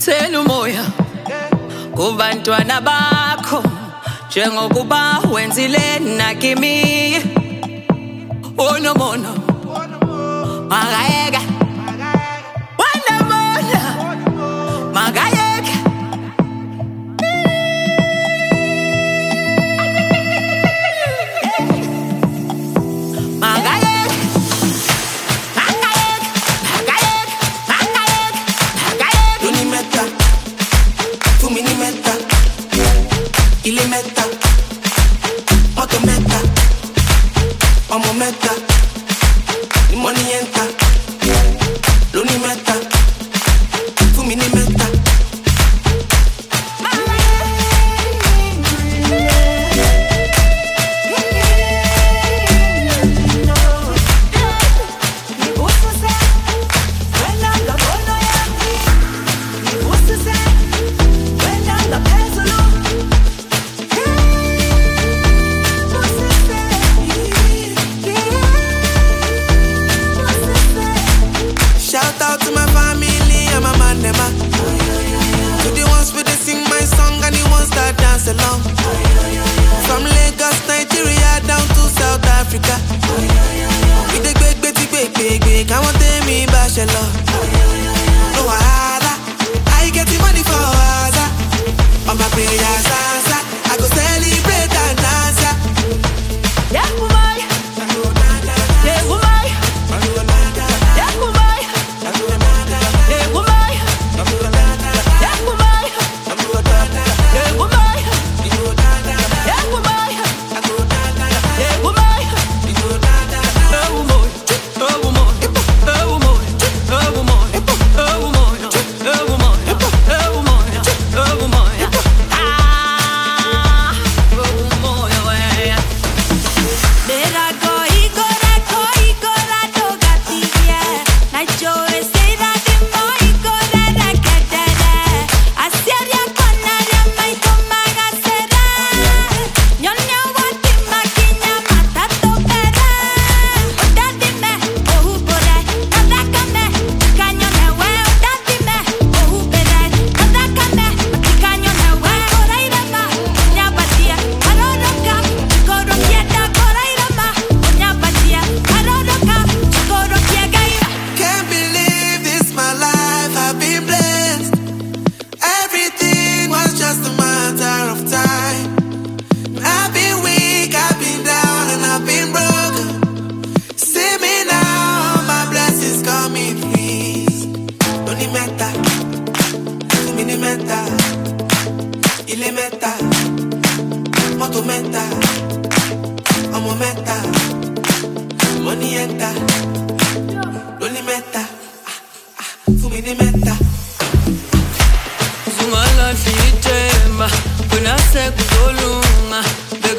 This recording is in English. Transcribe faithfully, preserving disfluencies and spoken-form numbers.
Thela umoya kubantwana bakho njengokuba wenzile nakimi. Onomono magayeka wanamona magayeka magayeka magayeka magayeka magayeka magayeka. Luni meta, tu mini meta, ile meta, moto meta, omo meta, ni money enter. Luni meta, tu mini meta. Shout out to my family and my man them ah. To the ones where they sing my song and the ones that dance along. From Lagos, Nigeria down to South Africa. We dey big, big, big, big, big. I want them in bachelor. No wahala, I get the money for us. On my prayers answer, I go celebrate and dance. Yeah, woman. Yeah, woman. Yeah, woman. Yeah, woman. Yeah, woman. Yeah, woman. Yeah, woman. Yeah, woman. Oh, woman. Oh, woman. Oh, woman. Oh, woman. Oh, woman. Oh, woman. Oh, woman. Oh, woman. Ah, oh, woman, yeah. Mera koi gora koi gora to gatiye na joe sera de moi gora da kadara asyaria konara mai to magasera nyonya wati makinya mata to pera odati me ohu bora kada kame kanyo na we odati me ohu bora kada kame kanyo na we gora irama nya batia aroroka goro kieta gora irama nya batia aroroka goro kiega ira. Can't believe this my life, I've been blessed. Everything was just a matter of time. I've been weak, I've been down and I've been broken. See me now, my blessings coming free. Luni meta, tu mini meta, ile meta, moto meta, omo meta, money enter. Luni meta, tu mini meta. Zungala fitema, kuna se kuzolunga.